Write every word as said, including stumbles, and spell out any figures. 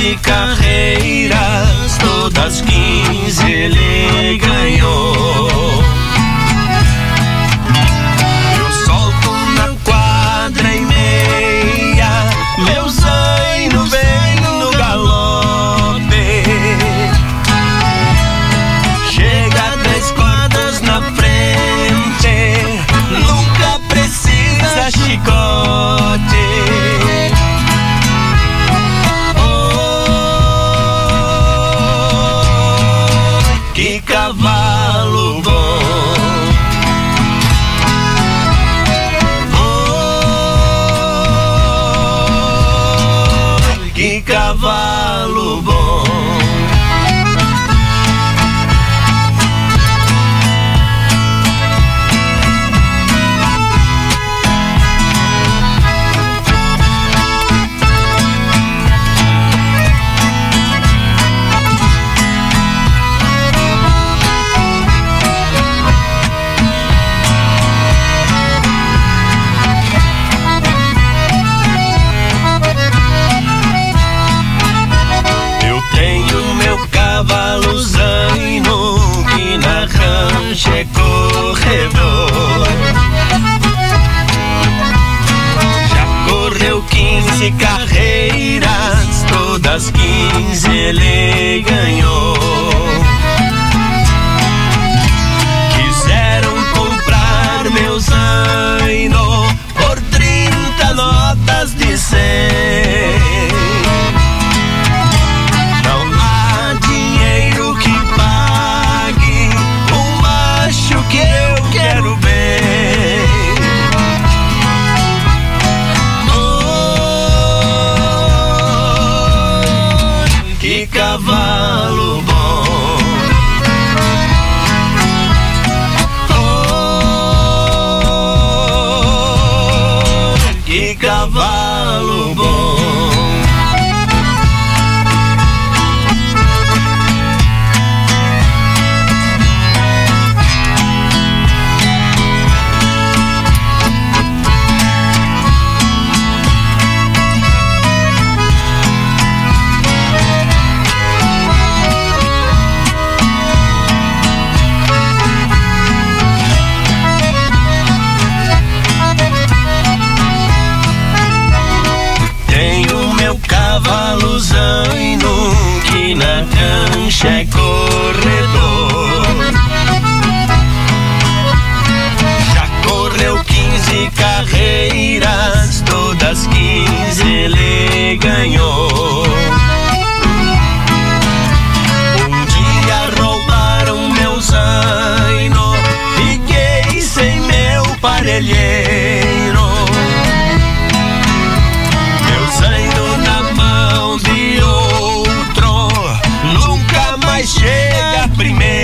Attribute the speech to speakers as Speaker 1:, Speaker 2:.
Speaker 1: quinze carreiras, todas quinze ele ganhou. Eu solto na quadra e meia, meu zaino vem no galope. Chega três quadras na frente, nunca precisa chicote. Que cavalo bom, oh, que cavalo bom. Cavalo zaino que na rancha é corredor. Já correu quinze carreiras, todas quinze ele ganhou. Quiseram comprar meu zaino por trinta notas de cem. Que eu quero bem, oh, que cavalo bom, oh, que cavalo bom. Cavalo zaino que na cancha é corredor. Já correu quinze carreiras, todas quinze ele ganhou. Um dia roubaram meu zaino, fiquei sem meu parelheiro. Meu zaino na mão de outro nunca mais chega primeiro.